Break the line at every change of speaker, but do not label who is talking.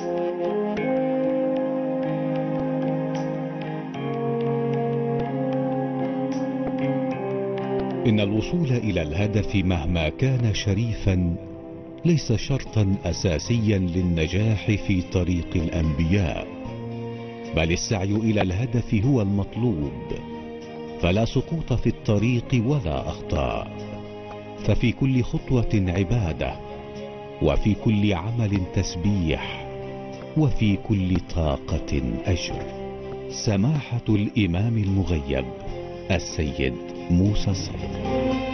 إن الوصول إلى الهدف مهما كان شريفا ليس شرطا أساسيا للنجاح في طريق الأنبياء، بل السعي إلى الهدف هو المطلوب، فلا سقوط في الطريق ولا أخطاء، ففي كل خطوة عبادة، وفي كل عمل تسبيح، وفي كل طاقة أجر. سماحة الإمام المغيب السيد موسى الصدر.